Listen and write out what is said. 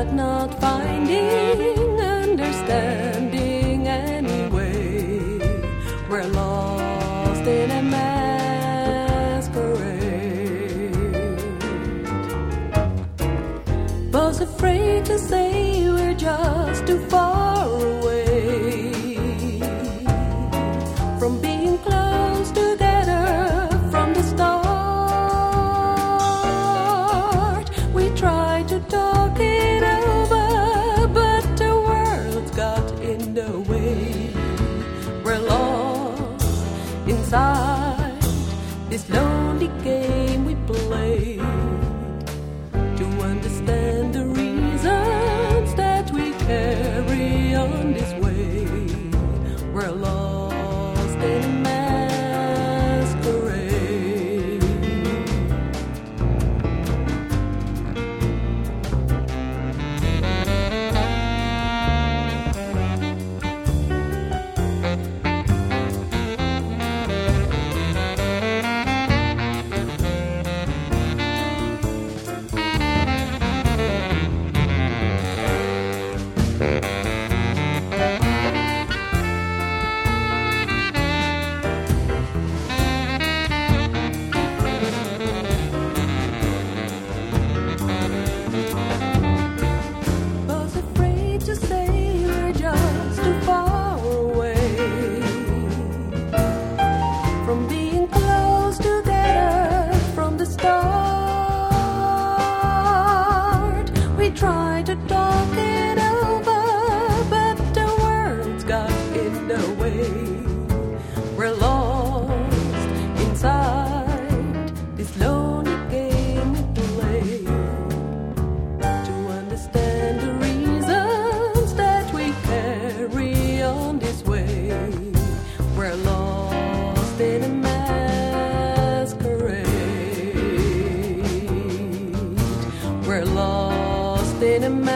but not finding understanding anyway. We're lost in a masquerade. Was afraid to say we're just too far away from being close together from the start. We tried to talk it over, but the world's got in the way. We're lost inside this lonely game we play. To understand the reasons that we carry on this way, we're lost in a masquerade. Was afraid to say we're just too far away from being close together from the start. We tried to talk it over, but the words got in the way. We're lost inside this lonely game we play. To understand the reasons that we carry on this way, we're lost in a masquerade. We're lost in a masquerade.